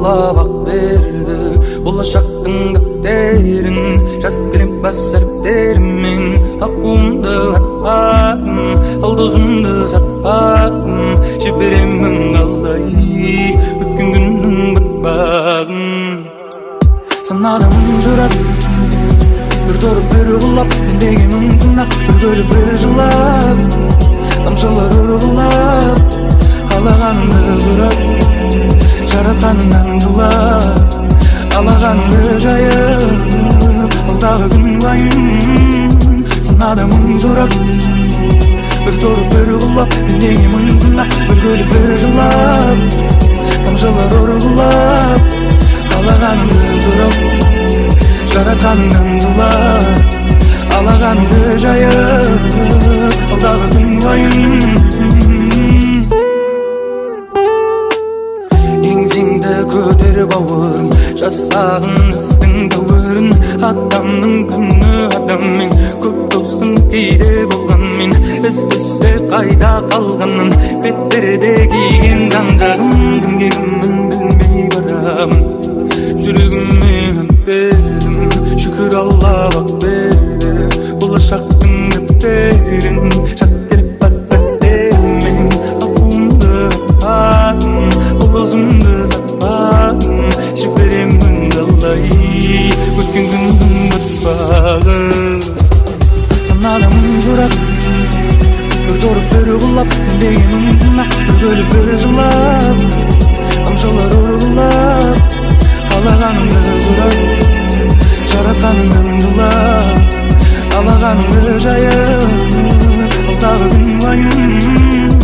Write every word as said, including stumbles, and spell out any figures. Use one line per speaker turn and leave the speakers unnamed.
Алла бақ берді болашақтың кептерін жазып келем бас әріптеріммен аққуымды атпадым ал досымды сатпадым жіберемін қалай өткен күннің батпағын санадамын жұрап бір торып бір ұғылап мендегі мұңсына бір бөліп бір жылап тамшылар ұрғылап қалағанымды сұрап жаратқаныңнан жылап қалағанымды жайып алдағы күн уайым санадамын жұрап бір торып бір ұғылап мендегі мұңсына бір бөліп бір жылап тамшылар ұрғылап қалағанымды сұрап жаратқаныңнан жылап қалағанымды жайып алдағы күн уайым еңсеңді көтер бауырым жасағын іздің дәуірін адамның күні адаммен көп достың кейде болғанмен із түссе қайда қалғанын бетперде киген жан жағым кімге кіммін білмей барамын жүрегіме бердім шүкір Алла бақ берді болашақтың кептерін жазып келіп бас әріптеріммен аққуымды атпадым ол досымды сатпадым жіберемін қалай өткен күннің батпағын санадамын жұрап бір торып бір ұғылап мендегі мұңсына бір бөліп бір жылап тамшылар ұрғылап қалағанымды сұрап жаратқаныңнан жылап қалағанымды жайып алдағы күн уайым